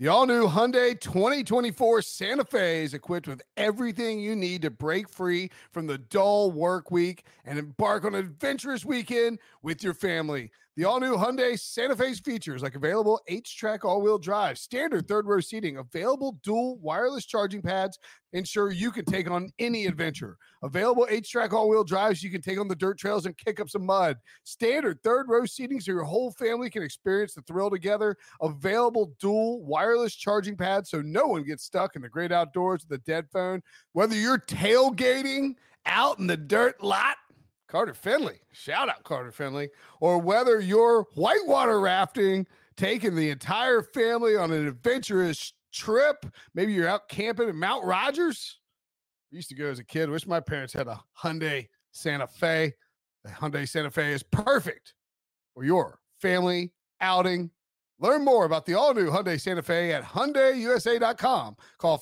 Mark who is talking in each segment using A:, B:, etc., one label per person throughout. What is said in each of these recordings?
A: The all-new Hyundai 2024 Santa Fe is equipped with everything you need to break free from the dull work week and embark on an adventurous weekend with your family. The all-new Hyundai Santa Fe's features like available H-Track all-wheel drive, standard third-row seating, available dual wireless charging pads, ensure you can take on any adventure. Available H-Track all-wheel drives, you can take on the dirt trails and kick up some mud. Standard third-row seating so your whole family can experience the thrill together. Available dual wireless charging pads so no one gets stuck in the great outdoors with a dead phone. Whether you're tailgating out in the dirt lot, Carter Finley, shout out Carter Finley, or whether you're whitewater rafting, taking the entire family on an adventurous trip, maybe you're out camping at Mount Rogers. I used to go as a kid. Wish my parents had a Hyundai Santa Fe. The Hyundai Santa Fe is perfect for your family outing. Learn more about the all-new Hyundai Santa Fe at HyundaiUSA.com. Call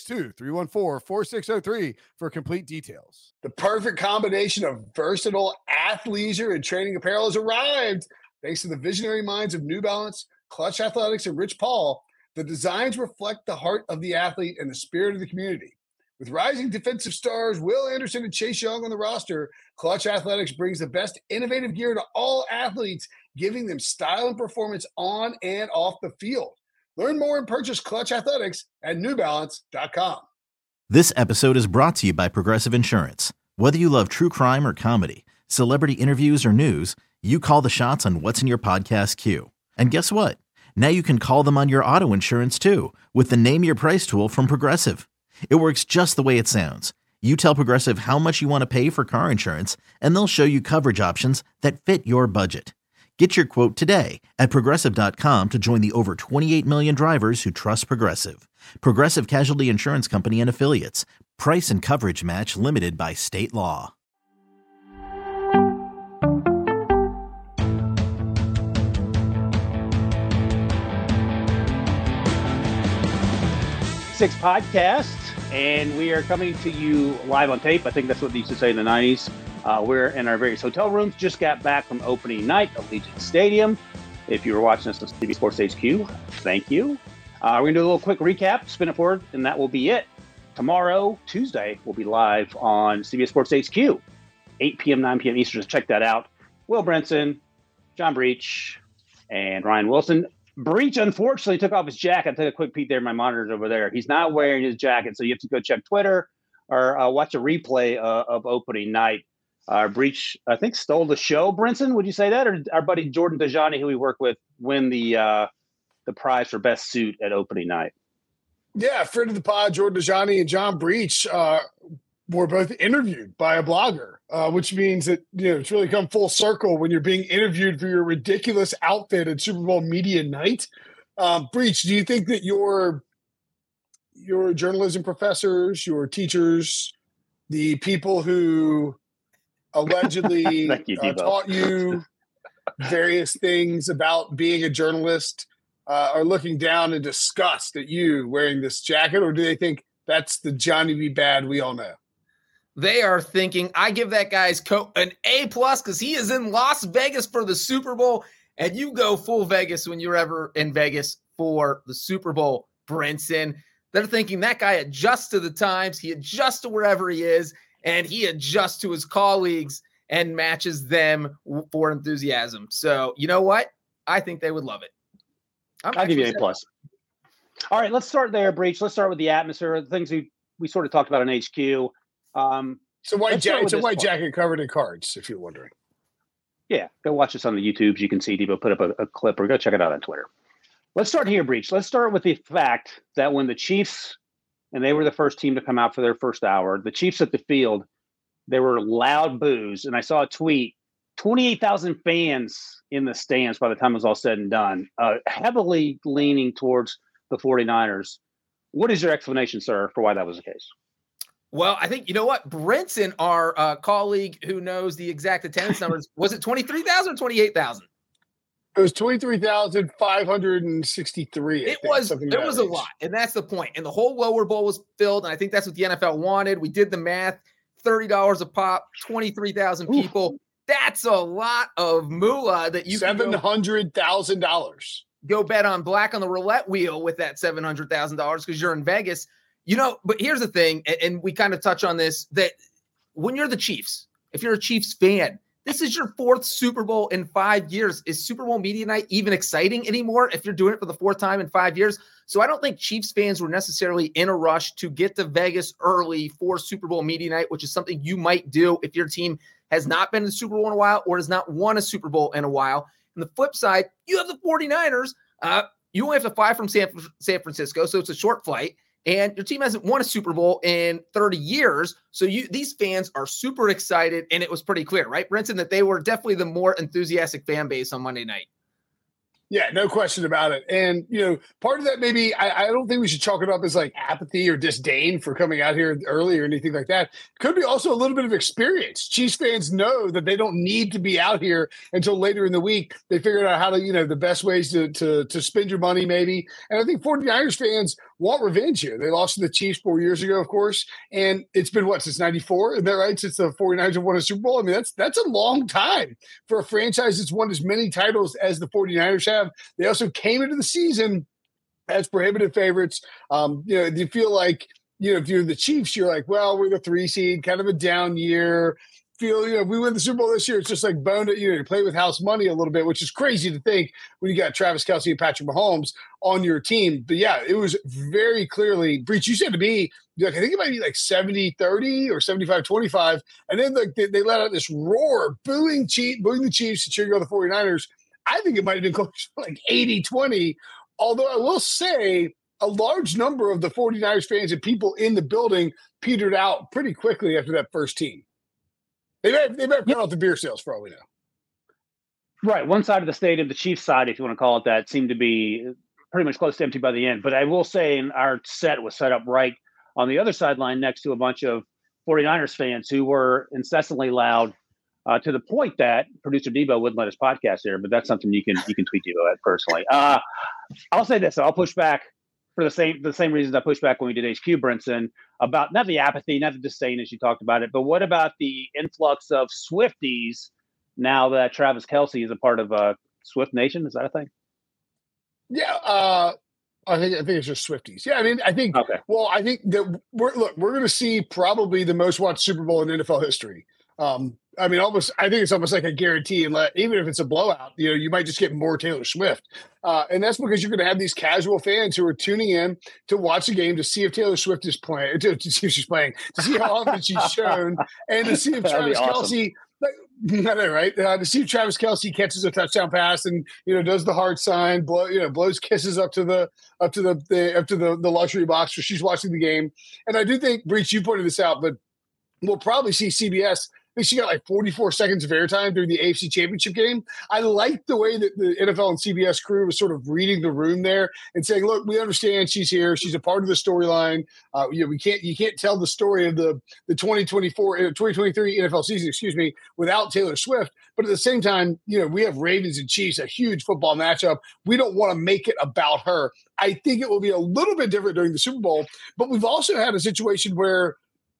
A: 562-314-4603 for complete details. The perfect combination of versatile athleisure and training apparel has arrived. Thanks to the visionary minds of New Balance, Clutch Athletics, and Rich Paul, the designs reflect the heart of the athlete and the spirit of the community. With rising defensive stars Will Anderson and Chase Young on the roster, Clutch Athletics brings the best innovative gear to all athletes, giving them style and performance on and off the field. Learn more and purchase Clutch Athletics at NewBalance.com.
B: This episode is brought to you by Progressive Insurance. Whether you love true crime or comedy, celebrity interviews or news, you call the shots on what's in your podcast queue. And guess what? Now you can call them on your auto insurance too with the Name Your Price tool from Progressive. It works just the way it sounds. You tell Progressive how much you want to pay for car insurance, and they'll show you coverage options that fit your budget. Get your quote today at Progressive.com to join the over 28 million drivers who trust Progressive. Progressive Casualty Insurance Company and Affiliates. Price and coverage match limited by state law.
C: Six Podcast, and we are coming to you live on tape. I think that's what they used to say in the 90s. We're in our various hotel rooms. Just got back from opening night of Allegiant Stadium. If you were watching us on CBS Sports HQ, thank you. We're going to do a little quick recap, spin it forward, and that will be it. Tomorrow, Tuesday, we'll be live on CBS Sports HQ, 8 p.m., 9 p.m. Eastern. So check that out. Will Brinson, John Breach, and Ryan Wilson. Breach, unfortunately, took off his jacket. I took a quick peek there in my monitors over there. He's not wearing his jacket, so you have to go check Twitter or watch a replay of opening night. Breach, I think, stole the show. Brinson, would you say that? Or did our buddy Jordan Dajani, who we work with, win the prize for best suit at opening night?
A: Yeah, friend of the pod, Jordan Dajani and John Breach were both interviewed by a blogger, which means that it's really come full circle when you're being interviewed for your ridiculous outfit at Super Bowl media night. Breach, do you think that your journalism professors, your teachers, the people who allegedly taught you various things about being a journalist are looking down in disgust at you wearing this jacket, or do they think that's the Johnny B. Bad we all know?
D: They are thinking I give that guy's coat an A+ because he is in Las Vegas for the Super Bowl, and you go full Vegas when you're ever in Vegas for the Super Bowl, Brinson. They're thinking that guy adjusts to the times, he adjusts to wherever he is, and he adjusts to his colleagues and matches them for enthusiasm. So you know what? I think they would love it.
C: I'll give you an A+. All right, let's start there, Breach. Let's start with the atmosphere, the things we sort of talked about in HQ.
A: It's a white jacket covered in cards, if you're wondering.
C: Yeah, go watch this on the YouTubes. You can see Debo put up a clip, or go check it out on Twitter. Let's start here, Breach. Let's start with the fact that when the Chiefs, and they were the first team to come out for their first hour, the Chiefs at the field, there were loud boos. And I saw a tweet, 28,000 fans in the stands by the time it was all said and done, heavily leaning towards the 49ers. What is your explanation, sir, for why that was the case?
D: Well, I think, you know what, Brinson, our colleague who knows the exact attendance numbers, was it 23,000 or 28,000?
A: It was 23,563.
D: It was a lot, and that's the point. And the whole lower bowl was filled, and I think that's what the NFL wanted. We did the math, $30 a pop, 23,000 people. That's a lot of moolah that you
A: $700,000.
D: go bet on black on the roulette wheel with that $700,000 because you're in Vegas. But here's the thing, and we kind of touch on this, that when you're the Chiefs, if you're a Chiefs fan, this is your 4th Super Bowl in 5 years. Is Super Bowl media night even exciting anymore if you're doing it for the 4th time in 5 years? So I don't think Chiefs fans were necessarily in a rush to get to Vegas early for Super Bowl media night, which is something you might do if your team has not been in the Super Bowl in a while or has not won a Super Bowl in a while. On the flip side, you have the 49ers. You only have to fly from San Francisco, so it's a short flight. And your team hasn't won a Super Bowl in 30 years. So these fans are super excited. And it was pretty clear, right, Brinson, that they were definitely the more enthusiastic fan base on Monday night.
A: Yeah, no question about it. And, part of that maybe I don't think we should chalk it up as like apathy or disdain for coming out here early or anything like that. Could be also a little bit of experience. Chiefs fans know that they don't need to be out here until later in the week. They figured out how to, the best ways to spend your money maybe. And I think 49ers fans want revenge here. They lost to the Chiefs 4 years ago, of course. And it's been since 94? Is that right? Since the 49ers have won a Super Bowl? I mean, that's a long time for a franchise that's won as many titles as the 49ers have. They also came into the season as prohibitive favorites. You feel like, if you're the Chiefs, you're like, well, we're the 3 seed, kind of a down year. If we win the Super Bowl this year, it's just like bone to, you play with house money a little bit, which is crazy to think when you got Travis Kelce and Patrick Mahomes on your team. But yeah, it was very clearly, Breach, you said to me, I think it might be like 70-30 or 75-25. And then they let out this roar, booing the Chiefs and cheering on the 49ers. I think it might have been close to like 80-20, although I will say a large number of the 49ers fans and people in the building petered out pretty quickly after that first team. They may have cut off the beer sales for all we know.
C: Right. One side of the stadium, the Chiefs side, if you want to call it that, seemed to be pretty much close to empty by the end. But I will say our set was set up right on the other sideline next to a bunch of 49ers fans who were incessantly loud. To the point that producer Debo wouldn't let his podcast air, but that's something you can tweet Debo at personally. I'll say this: I'll push back for the same reasons I pushed back when we did HQ, Brinson, about not the apathy, not the disdain as you talked about it, but what about the influx of Swifties now that Travis Kelce is a part of Swift Nation? Is that a thing?
A: Yeah, I think it's just Swifties. Yeah, I mean, I think. Okay. Well, I think that we're going to see probably the most watched Super Bowl in NFL history. I think it's almost like a guarantee, and even if it's a blowout, you might just get more Taylor Swift. And that's because you're going to have these casual fans who are tuning in to watch a game to see if Taylor Swift is playing, to see if she's playing, to see how often she's shown, and to see if Travis Kelce, right? To see if Travis Kelce catches a touchdown pass and does the heart sign, blows kisses up to the luxury box where she's watching the game. And I do think, Breach, you pointed this out, but we'll probably see CBS. I think she got like 44 seconds of airtime during the AFC Championship game. I like the way that the NFL and CBS crew was sort of reading the room there and saying, "Look, we understand she's here. She's a part of the storyline. You can't tell the story of the 2023 NFL season, without Taylor Swift. But at the same time, we have Ravens and Chiefs, a huge football matchup. We don't want to make it about her. I think it will be a little bit different during the Super Bowl. But we've also had a situation where."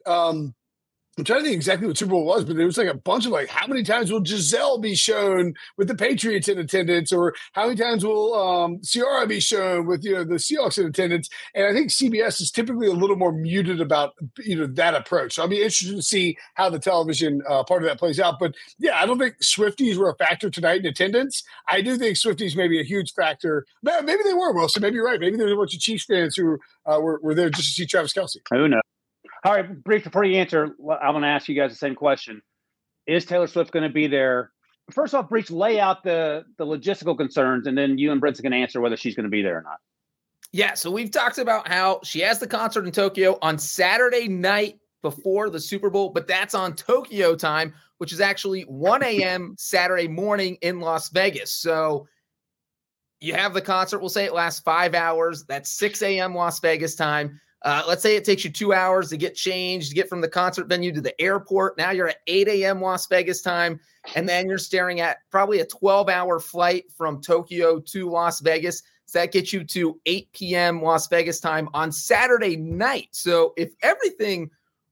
A: I'm trying to think exactly what Super Bowl was, but there was like a bunch of how many times will Giselle be shown with the Patriots in attendance, or how many times will Ciara be shown with the Seahawks in attendance? And I think CBS is typically a little more muted about that approach. So I'll be interested to see how the television part of that plays out. But yeah, I don't think Swifties were a factor tonight in attendance. I do think Swifties may be a huge factor. Maybe they were, Wilson. Maybe you're right. Maybe there's a bunch of Chiefs fans who were there just to see Travis Kelce.
C: Who knows? All right, Breach, before you answer, I'm going to ask you guys the same question. Is Taylor Swift going to be there? First off, Breach, lay out the logistical concerns, and then you and Brinson can answer whether she's going to be there or not.
D: Yeah, so we've talked about how she has the concert in Tokyo on Saturday night before the Super Bowl, but that's on Tokyo time, which is actually 1 a.m. Saturday morning in Las Vegas. So you have the concert. We'll say it lasts 5 hours. That's 6 a.m. Las Vegas time. Let's say it takes you 2 hours to get changed, to get from the concert venue to the airport. Now you're at 8 a.m. Las Vegas time, and then you're staring at probably a 12-hour flight from Tokyo to Las Vegas. So that gets you to 8 p.m. Las Vegas time on Saturday night. So if everything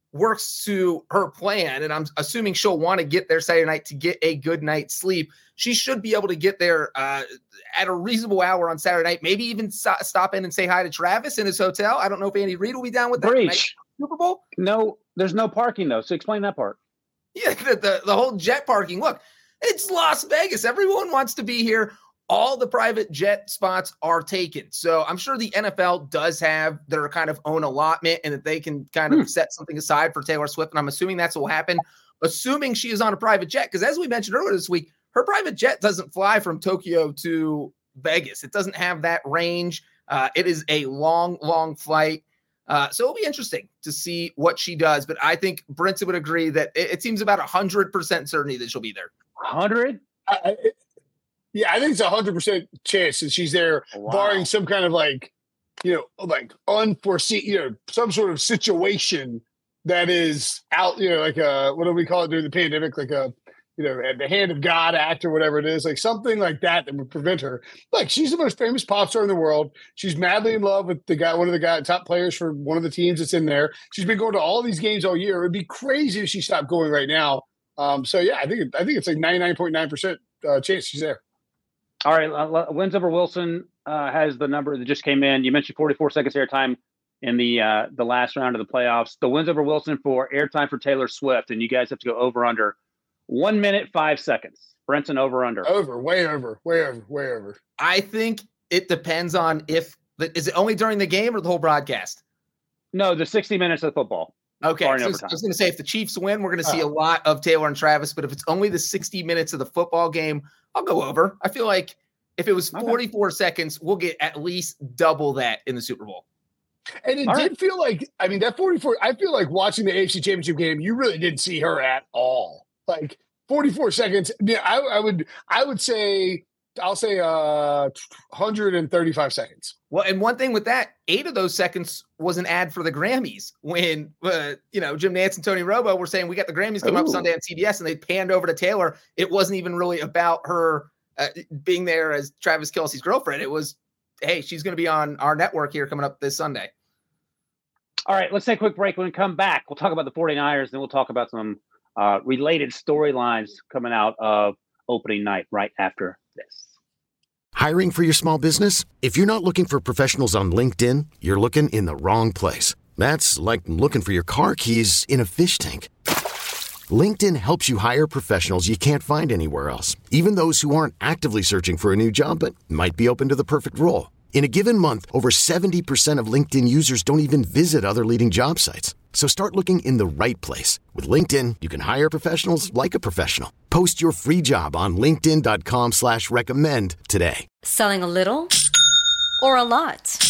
D: works to her plan, and I'm assuming she'll want to get there Saturday night to get a good night's sleep, she should be able to get there at a reasonable hour on Saturday night, maybe even stop in and say hi to Travis in his hotel. I don't know if Andy Reid will be down with that
C: Breach.
D: Super Bowl.
C: No, there's no parking, though, so explain that part.
D: Yeah, the whole jet parking. Look, it's Las Vegas. Everyone wants to be here. All the private jet spots are taken. So I'm sure the NFL does have their kind of own allotment and that they can kind of set something aside for Taylor Swift. And I'm assuming that's what will happen, assuming she is on a private jet. Because as we mentioned earlier this week, her private jet doesn't fly from Tokyo to Vegas. It doesn't have that range. It is a long, long flight. So it'll be interesting to see what she does. But I think Brinson would agree that it seems about 100% certainty that she'll be there.
C: 100?
E: Yeah, I think it's 100% chance that she's there, barring some kind of like unforeseen, some sort of situation that is out, like what do we call it during the pandemic? Like at the hand of God act or whatever it is, like something like that would prevent her. Like, she's the most famous pop star in the world. She's madly in love with one of the top players for one of the teams that's in there. She's been going to all these games all year. It would be crazy if she stopped going right now. So yeah, I think it's like 99.9% chance she's there.
C: All right, wins over Wilson has the number that just came in. You mentioned 44 seconds airtime in the last round of the playoffs. The wins over Wilson for airtime for Taylor Swift, and you guys have to go over under 1 minute 5 seconds. Brinson, over under.
E: Way over.
D: I think it depends on is it only during the game or the whole broadcast?
C: No, the 60 minutes of football.
D: Okay, so I was going to say, if the Chiefs win, we're going to see a lot of Taylor and Travis. But if it's only the 60 minutes of the football game, I'll go over. I feel like if it was 44 seconds, we'll get at least double that in the Super Bowl.
E: And it did feel like, that 44, I feel like watching the AFC Championship game, you really didn't see her at all. Like 44 seconds. Yeah, I would say, I'll say 135 seconds.
D: Well, and one thing with that, 8 of those seconds was an ad for the Grammys when, Jim Nantz and Tony Romo were saying, we got the Grammys coming up Sunday on CBS, and they panned over to Taylor. It wasn't even really about her being there as Travis Kelce's girlfriend. It was, hey, she's going to be on our network here coming up this Sunday.
C: All right, let's take a quick break. When we come back, we'll talk about the 49ers, then we'll talk about some related storylines coming out of opening night right after this.
F: Hiring for your small business? If you're not looking for professionals on LinkedIn, you're looking in the wrong place. That's like looking for your car keys in a fish tank. LinkedIn helps you hire professionals you can't find anywhere else, even those who aren't actively searching for a new job but might be open to the perfect role. In a given month, over 70% of LinkedIn users don't even visit other leading job sites. So start looking in the right place. With LinkedIn, you can hire professionals like a professional. Post your free job on linkedin.com/recommend today.
G: Selling a little or a lot?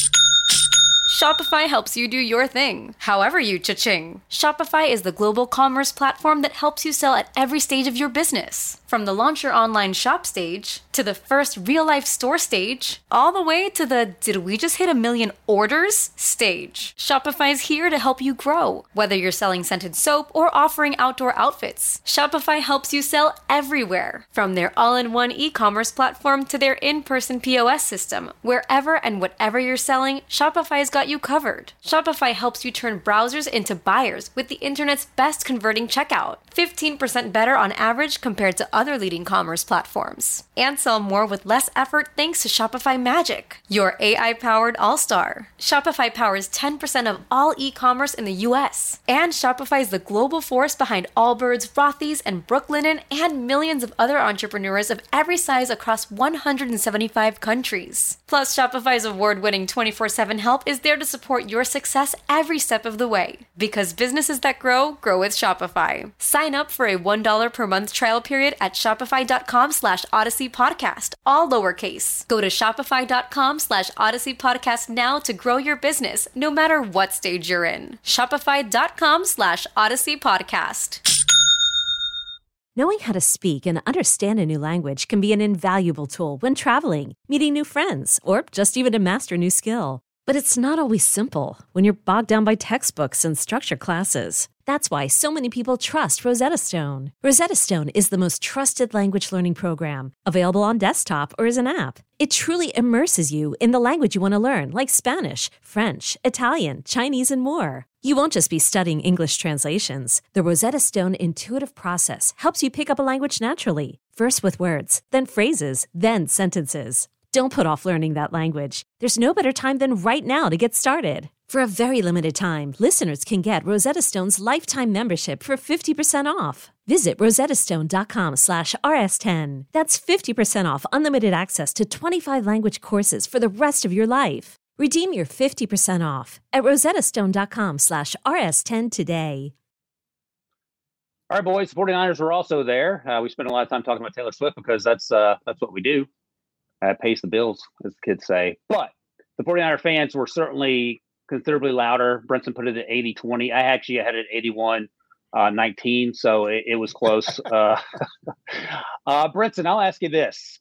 G: Shopify helps you do your thing, however you cha-ching. Shopify is the global commerce platform that helps you sell at every stage of your business. From the launch your online shop stage, to the first real-life store stage, all the way to the did we just hit 1 million orders stage. Shopify is here to help you grow. Whether you're selling scented soap or offering outdoor outfits, Shopify helps you sell everywhere. From their all-in-one e-commerce platform to their in-person POS system, wherever and whatever you're selling, Shopify's got you covered. Shopify helps you turn browsers into buyers with the internet's best converting checkout. 15% better on average compared to other leading commerce platforms. And sell more with less effort thanks to Shopify Magic, your AI-powered all-star. Shopify powers 10% of all e-commerce in the US. And Shopify is the global force behind Allbirds, Rothy's, and Brooklinen, and millions of other entrepreneurs of every size across 175 countries. Plus, Shopify's award-winning 24/7 help is there to support your success every step of the way. Because businesses that grow with Shopify. Sign up for a $1 per month trial period at shopify.com/Odyssey Podcast, all lowercase. Go to shopify.com/Odyssey Podcast now to grow your business, no matter what stage you're in. Shopify.com/Odyssey Podcast.
H: Knowing how to speak and understand a new language can be an invaluable tool when traveling, meeting new friends, or just even to master a new skill. But it's not always simple when you're bogged down by textbooks and structure classes. That's why so many people trust Rosetta Stone. Rosetta Stone is the most trusted language learning program, available on desktop or as an app. It truly immerses you in the language you want to learn, like Spanish, French, Italian, Chinese, and more. You won't just be studying English translations. The Rosetta Stone intuitive process helps you pick up a language naturally, first with words, then phrases, then sentences. Don't put off learning that language. There's no better time than right now to get started. For a very limited time, listeners can get Rosetta Stone's lifetime membership for 50% off. Visit rosettastone.com/rs10. That's 50% off unlimited access to 25 language courses for the rest of your life. Redeem your 50% off at rosettastone.com/rs10 today.
C: All right, boys, the 49ers were also there. We spent a lot of time talking about Taylor Swift because that's what we do. Pays the bills, as the kids say. But the 49er fans were certainly considerably louder. Brinson put it at 80-20. I actually had it at 81-19, so it was close. Brinson, I'll ask you this.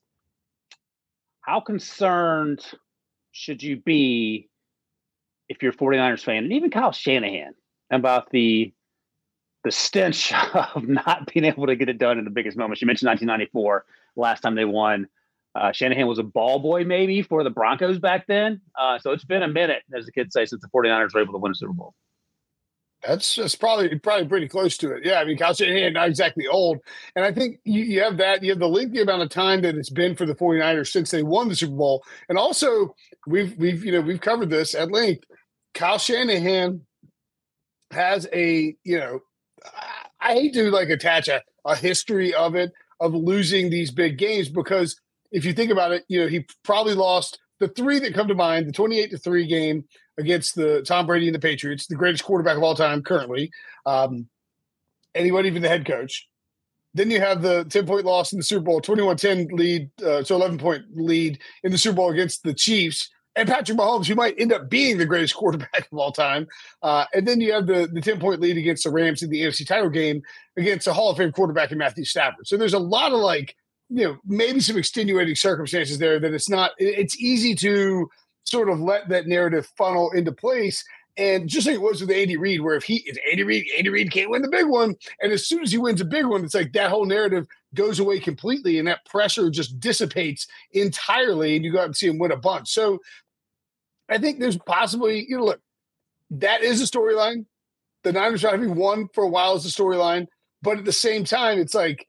C: How concerned should you be if you're a 49ers fan, and even Kyle Shanahan, about the stench of not being able to get it done in the biggest moments? You mentioned 1994, last time they won. Shanahan was a ball boy maybe for the Broncos back then. So it's been a minute, as the kids say, since the 49ers were able to win a Super Bowl.
E: That's probably pretty close to it. Yeah, I mean, Kyle Shanahan, not exactly old. And I think you have that. You have the lengthy amount of time that it's been for the 49ers since they won the Super Bowl. And also, we've covered this at length. Kyle Shanahan has I hate to attach a history of it, of losing these big games, because if you think about it, he probably lost the three that come to mind: the 28-3 game against the Tom Brady and the Patriots, the greatest quarterback of all time currently, and he wasn't even the head coach. Then you have the 10-point loss in the Super Bowl, 21-10 lead, so 11-point lead in the Super Bowl against the Chiefs, and Patrick Mahomes, who might end up being the greatest quarterback of all time. And then you have the 10-point lead against the Rams in the AFC title game against a Hall of Fame quarterback in Matthew Stafford. So there's a lot of maybe some extenuating circumstances there that it's easy to sort of let that narrative funnel into place. And just like it was with Andy Reid, where if Andy Reid can't win the big one. And as soon as he wins a big one, it's like that whole narrative goes away completely. And that pressure just dissipates entirely. And you go out and see him win a bunch. So I think there's possibly, look, that is a storyline. The Niners having won for a while is a storyline. But at the same time, it's like,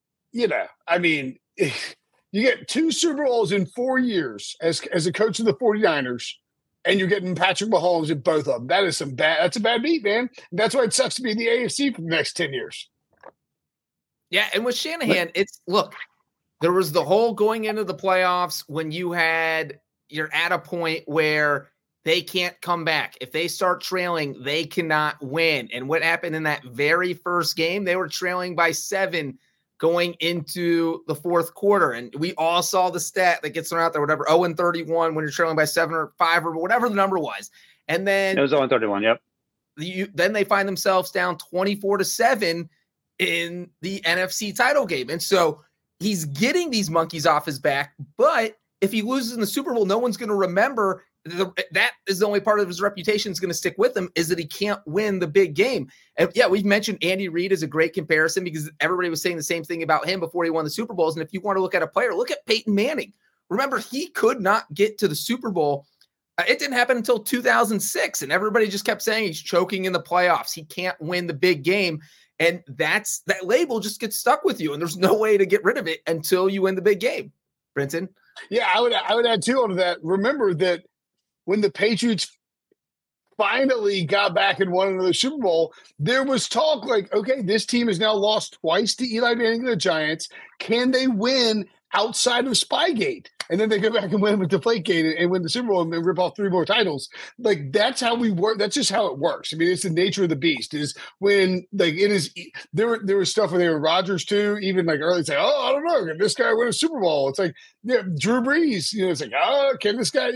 E: I mean, you get 2 Super Bowls in 4 years as a coach of the 49ers, and you're getting Patrick Mahomes in both of them. That's a bad beat, man. And that's why it sucks to be in the AFC for the next 10 years.
D: Yeah, and with Shanahan, there was the whole going into the playoffs when you're at a point where they can't come back. If they start trailing, they cannot win. And what happened in that very first game, they were trailing by 7 going into the fourth quarter. And we all saw the stat that gets thrown out there, whatever, 0-31 when you're trailing by 7 or 5 or whatever the number was. And then
C: it was 0-31. Yep.
D: Then they find themselves down 24-7 in the NFC title game. And so he's getting these monkeys off his back, but if he loses in the Super Bowl, no one's going to remember. That is the only part of his reputation is going to stick with him, is that he can't win the big game. And yeah, we've mentioned Andy Reid as a great comparison because everybody was saying the same thing about him before he won the Super Bowls. And if you want to look at a player, look at Peyton Manning. Remember, he could not get to the Super Bowl. It didn't happen until 2006. And everybody just kept saying he's choking in the playoffs. He can't win the big game. And that label just gets stuck with you. And there's no way to get rid of it until you win the big game. Brinson?
E: Yeah, I would add too onto that. Remember that when the Patriots finally got back and won another Super Bowl, there was talk like, okay, this team has now lost twice to Eli Manning and the Giants. Can they win outside of Spygate? And then they go back and win with Deflategate and win the Super Bowl and rip off 3 more titles. Like, that's how we work. That's just how it works. I mean, it's the nature of the beast is when, like, it is, there was stuff where they were Rodgers too, even like early, say, oh, I don't know, can this guy win a Super Bowl? It's like, yeah, Drew Brees, it's like, oh, can this guy,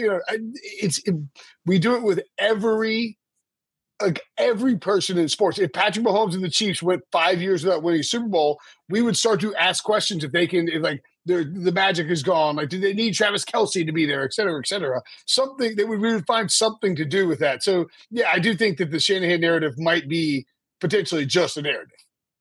E: we do it with every person in sports. If Patrick Mahomes and the Chiefs went 5 years without winning a Super Bowl, we would start to ask questions if the magic is gone. Like, do they need Travis Kelce to be there, et cetera, et cetera? Something we would find something to do with that. So, yeah, I do think that the Shanahan narrative might be potentially just a narrative.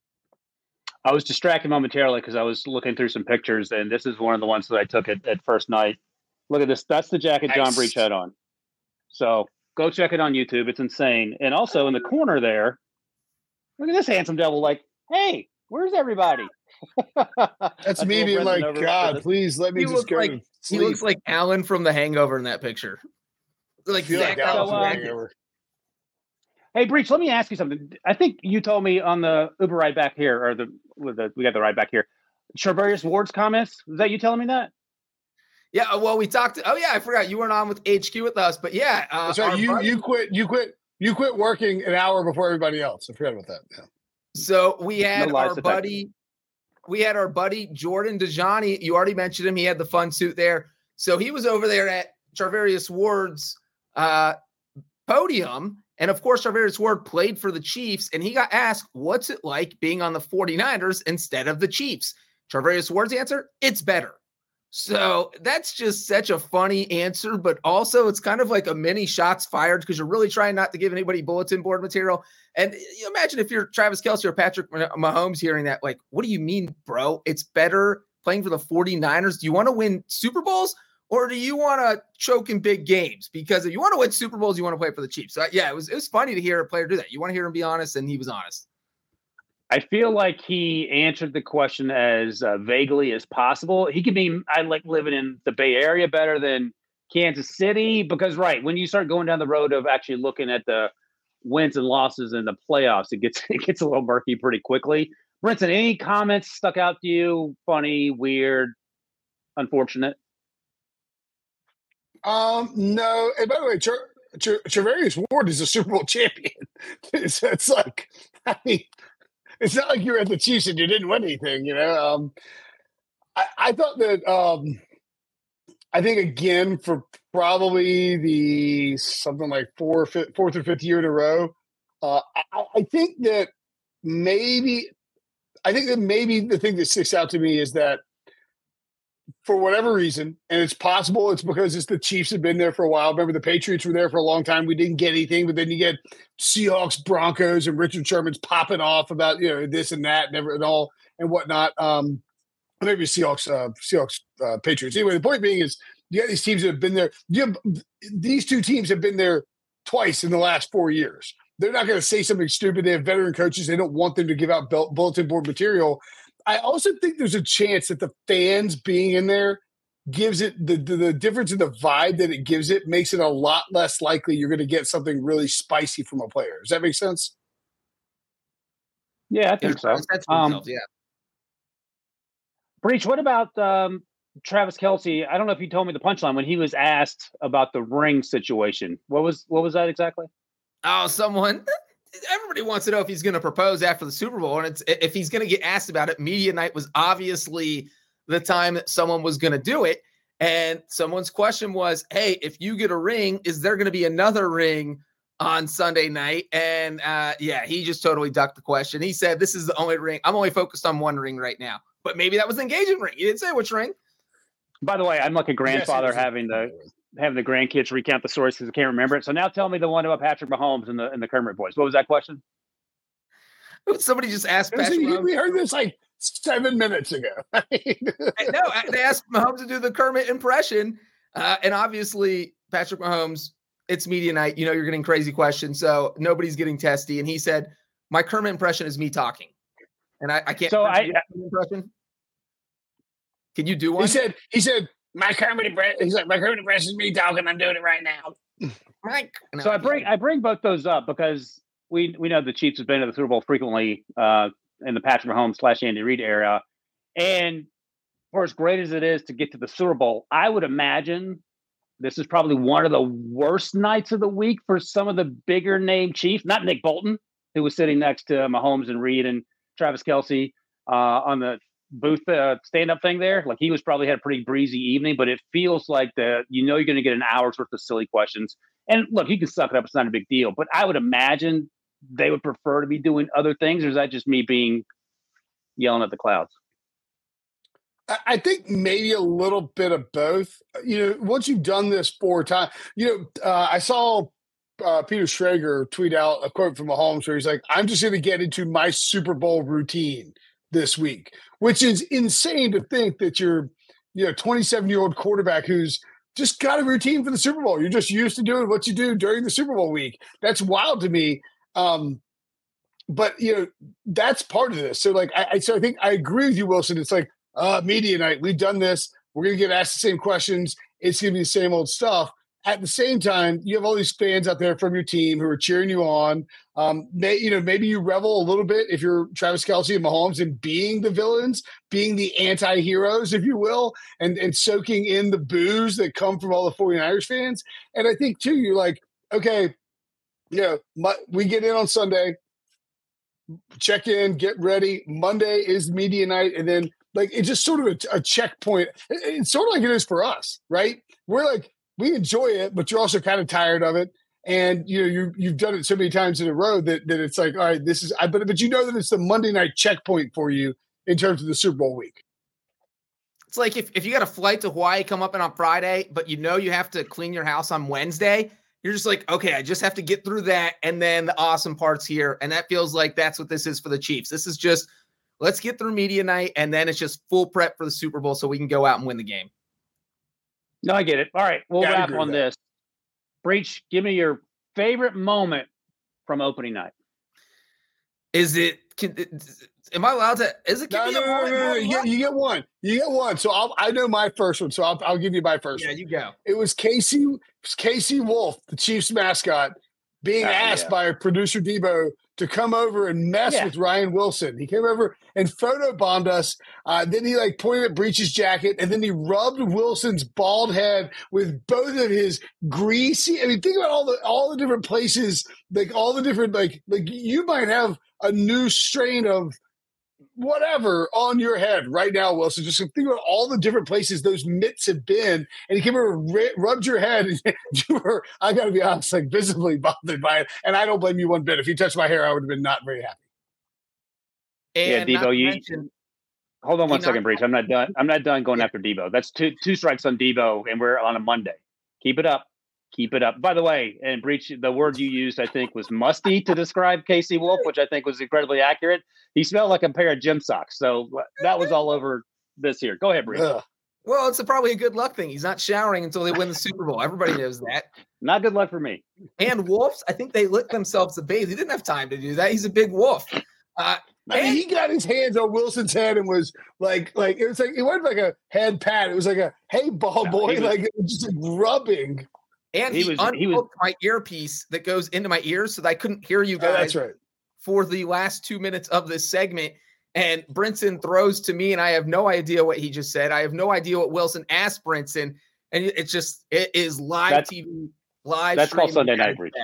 C: I was distracted momentarily because I was looking through some pictures, and this is one of the ones that I took at first night. Look at this. That's the jacket John Breech had on. So go check it on YouTube. It's insane. And also in the corner there, look at this handsome devil. Like, hey, where's everybody?
E: That's me being like, God, please let me just go to sleep.
D: He looks like Alan from The Hangover in that picture. Like Zach
E: Alan from The Hangover.
C: Hey, Breech, let me ask you something. I think you told me on the Uber ride back here, or we got the ride back here, Charvarius Ward's comments. Was that you telling me that?
D: Yeah, well, we talked. Oh, yeah, I forgot you weren't on with HQ with us, but yeah.
E: So you quit working an hour before everybody else. I forgot about that. Yeah.
D: So we had our buddy Jordan Dajani. You already mentioned him. He had the fun suit there. So he was over there at Charvarius Ward's podium. And of course, Charvarius Ward played for the Chiefs, and he got asked, what's it like being on the 49ers instead of the Chiefs? Charvarius Ward's answer, it's better. So that's just such a funny answer, but also it's kind of like a mini shots fired because you're really trying not to give anybody bulletin board material. And you imagine if you're Travis Kelce or Patrick Mahomes hearing that, like, what do you mean, bro? It's better playing for the 49ers. Do you want to win Super Bowls or do you want to choke in big games? Because if you want to win Super Bowls, you want to play for the Chiefs. So yeah, it was funny to hear a player do that. You want to hear him be honest, and he was honest.
C: I feel like he answered the question as vaguely as possible. He could mean I like living in the Bay Area better than Kansas City because, right, when you start going down the road of actually looking at the wins and losses in the playoffs, it gets a little murky pretty quickly. Brinson, any comments stuck out to you? Funny, weird, unfortunate?
E: No. And by the way, Charvarius Ward is a Super Bowl champion. It's like, I mean, it's not like you were at the Chiefs and you didn't win anything, you know. I thought that I think again for probably the something like fourth or fifth year in a row, I think that maybe the thing that sticks out to me is that for whatever reason, and it's possible it's because it's the Chiefs have been there for a while. Remember, the Patriots were there for a long time. We didn't get anything, but then you get Seahawks, Broncos, and Richard Sherman's popping off about this and that and all and whatnot. Maybe Seahawks, Patriots. Anyway, the point being is you got these teams that have been there. These two teams have been there twice in the last 4 years. They're not going to say something stupid. They have veteran coaches. They don't want them to give out bulletin board material. I also think there's a chance that the fans being in there gives it the difference in the vibe that it gives it makes it a lot less likely you're going to get something really spicy from a player. Does that make sense?
C: Yeah, I think so.
D: Yeah.
C: Breech, what about Travis Kelce? I don't know if you told me the punchline when he was asked about the ring situation. What was that exactly?
D: Oh, everybody wants to know if he's going to propose after the Super Bowl. And if he's going to get asked about it, media night was obviously the time that someone was going to do it. And someone's question was, hey, if you get a ring, is there going to be another ring on Sunday night? And he just totally ducked the question. He said, this is the only ring. I'm only focused on one ring right now. But maybe that was the engagement ring. He didn't say which ring.
C: By the way, I'm like a grandfather having the grandkids recount the stories because I can't remember it. So now tell me the one about Patrick Mahomes and the Kermit boys. What was that question?
D: Somebody just asked Patrick Mahomes.
E: We heard this like 7 minutes ago.
D: No, they asked Mahomes to do the Kermit impression. And obviously, Patrick Mahomes, it's media night. You know you're getting crazy questions, so nobody's getting testy. And he said, my Kermit impression is me talking. And I can't.
C: So
D: impression. Can you do one?
E: He said, my Kermit impression is me talking. I'm doing it right now.
C: So I bring both those up because we know the Chiefs have been to the Super Bowl frequently in the Patrick Mahomes / Andy Reid era. And for as great as it is to get to the Super Bowl, I would imagine this is probably one of the worst nights of the week for some of the bigger name Chiefs, not Nick Bolton, who was sitting next to Mahomes and Reid and Travis Kelce on the booth stand-up thing there. Like he was probably had a pretty breezy evening, but it feels like you're going to get an hour's worth of silly questions. And look, you can suck it up. It's not a big deal, but I would imagine they would prefer to be doing other things. Or is that just me yelling at the clouds?
E: I think maybe a little bit of both. Once you've done this 4 times, I saw Peter Schrager tweet out a quote from Mahomes where he's like, "I'm just going to get into my Super Bowl routine this week," which is insane to think that you're, 27-year-old quarterback who's just got a routine for the Super Bowl. You're just used to doing what you do during the Super Bowl week. That's wild to me. But that's part of this. So like, I think I agree with you, Wilson. It's like media night. We've done this. We're going to get asked the same questions. It's going to be the same old stuff. At the same time, you have all these fans out there from your team who are cheering you on. Maybe you revel a little bit if you're Travis Kelce and Mahomes in being the villains, being the anti-heroes, if you will, and soaking in the boos that come from all the 49ers fans. And I think, too, you're like, okay, we get in on Sunday, check in, get ready. Monday is media night, and then like it's just sort of a checkpoint. It's sort of like it is for us, right? We're like, we enjoy it, but you're also kind of tired of it. And you've done it so many times in a row that it's like, all right, this is but that it's the Monday night checkpoint for you in terms of the Super Bowl week.
D: It's like if you got a flight to Hawaii come up in on Friday, but you have to clean your house on Wednesday, you're just like, okay, I just have to get through that, and then the awesome part's here. And that feels like that's what this is for the Chiefs. This is just, let's get through media night, and then it's just full prep for the Super Bowl so we can go out and win the game.
C: No, I get it. All right, we'll wrap on this. Breech, give me your favorite moment from opening night.
D: Am I allowed to? Is it?
E: No. You get one. You get one. So I know my first one. So I'll give you my first one.
D: Yeah, you go.
E: It was Casey Wolf, the Chiefs mascot, being asked by our producer Debo to come over and mess with Ryan Wilson. He came over and photobombed us. Then he pointed at Breech's jacket, and then he rubbed Wilson's bald head with both of his greasy. I mean, think about all the different places, like all the different like you might have a new strain of whatever on your head right now, Wilson. Just think about all the different places those mitts have been, and he came over, rubbed your head, and you were, I got to be honest, visibly bothered by it. And I don't blame you one bit. If you touched my hair, I would have been not very happy.
D: And
C: Debo, hold on one second, Breech. I'm not done going after Debo. That's two strikes on Debo, and we're on a Monday. Keep it up. Keep it up. By the way, and Breech, the word you used, I think, was musty to describe Casey Wolf, which I think was incredibly accurate. He smelled like a pair of gym socks. So that was all over this here. Go ahead, Breech.
D: Well, it's probably a good luck thing. He's not showering until they win the Super Bowl. Everybody knows that.
C: Not good luck for me.
D: And wolves, I think they lick themselves to bathe. He didn't have time to do that. He's a big wolf.
E: He got his hands on Wilson's head and was like it was like it wasn't like a head pat. It was like a hey ball boy, it was just rubbing.
D: And he unhooked my earpiece that goes into my ears so that I couldn't hear you guys.
E: That's right.
D: For the last 2 minutes of this segment. And Brinson throws to me, and I have no idea what he just said. I have no idea what Wilson asked Brinson. And it is live TV, live.
C: That's called Sunday Night Breech.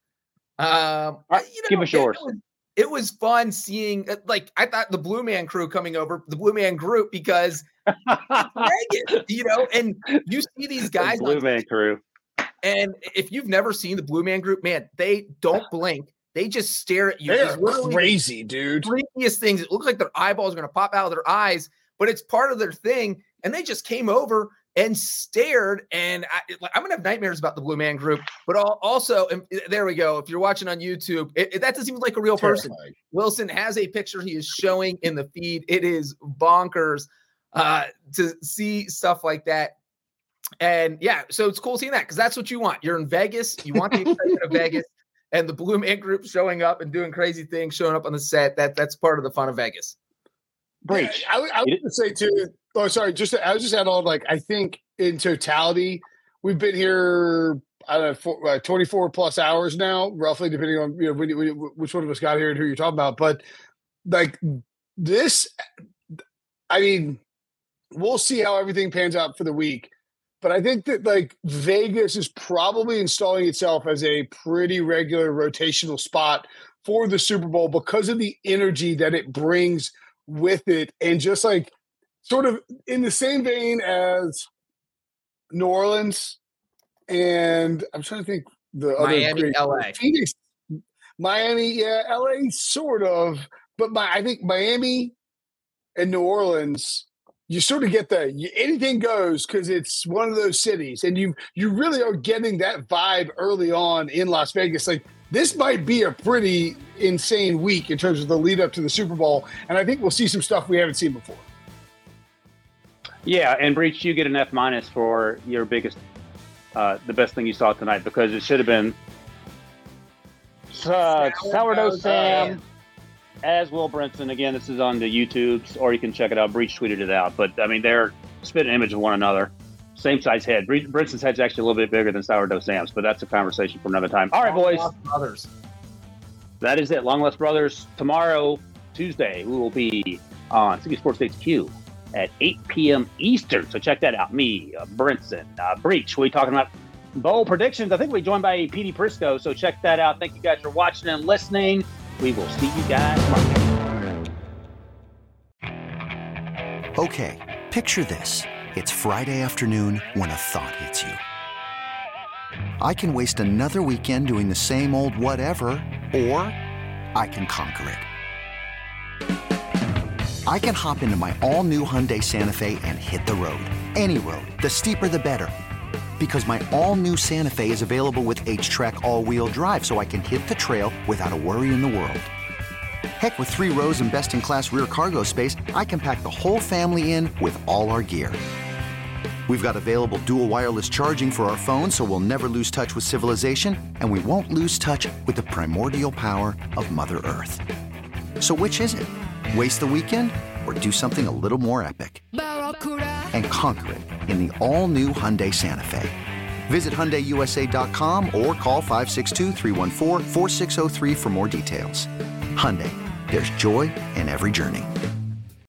C: Give us yours.
D: It was fun seeing, I thought the Blue Man Crew coming over, the Blue Man Group, because Vegas, and you see these guys.
C: The Blue Man Crew.
D: And if you've never seen the Blue Man Group, man, they don't blink. They just stare at you.
E: They're crazy, dude.
D: Freakiest things. It looks like their eyeballs are going to pop out of their eyes, but it's part of their thing. And they just came over and stared. And I'm going to have nightmares about the Blue Man Group. But also, and there we go. If you're watching on YouTube, that doesn't even like a real person. Wilson has a picture he is showing in the feed. It is bonkers to see stuff like that. And yeah, so it's cool seeing that because that's what you want. You're in Vegas. You want the excitement of Vegas, and the Blue Man Group showing up and doing crazy things, showing up on the set. That's part of the fun of Vegas.
C: Breech.
E: Yeah, I would say too. Oh, sorry. I was just add on. I think in totality, we've been here. I don't know, 24 plus hours now, roughly, depending on which one of us got here and who you're talking about. But this, I mean, we'll see how everything pans out for the week. But I think that Vegas is probably installing itself as a pretty regular rotational spot for the Super Bowl because of the energy that it brings with it. And just sort of in the same vein as New Orleans and I'm trying to think the
D: Miami,
E: other
D: LA.
E: Phoenix, Miami, yeah, LA sort of. But I think Miami and New Orleans you sort of get anything goes because it's one of those cities, and you really are getting that vibe early on in Las Vegas. Like, this might be a pretty insane week in terms of the lead up to the Super Bowl, and I think we'll see some stuff we haven't seen before.
C: Yeah, and Breach, you get an F- for your biggest, the best thing you saw tonight, because it should have been Sourdough Sam as Will Brinson. Again, this is on the YouTubes, or you can check it out. Breach tweeted it out, but I mean, they're spitting an image of one another. Same size head. Brinson's head's actually a little bit bigger than Sourdough Sam's, but that's a conversation for another time. All right, boys.
D: Brothers.
C: That is it. Long Lost Brothers. Tomorrow, Tuesday, we will be on City Sports HQ at 8 p.m. Eastern. So check that out. Me, Brinson, Breach. We'll be talking about bowl predictions. I think we're joined by PD Prisco. So check that out. Thank you guys for watching and listening. We will see you guys tomorrow.
I: Okay, picture this. It's Friday afternoon when a thought hits you. I can waste another weekend doing the same old whatever, or I can conquer it. I can hop into my all-new Hyundai Santa Fe and hit the road. Any road. The steeper, the better. Because my all-new Santa Fe is available with H-Track all-wheel drive, so I can hit the trail without a worry in the world. Heck, with 3 rows and best-in-class rear cargo space, I can pack the whole family in with all our gear. We've got available dual wireless charging for our phones, so we'll never lose touch with civilization, and we won't lose touch with the primordial power of Mother Earth. So which is it? Waste the weekend or do something a little more epic? And conquer it in the all-new Hyundai Santa Fe. Visit HyundaiUSA.com or call 562-314-4603 for more details. Hyundai, there's joy in every journey.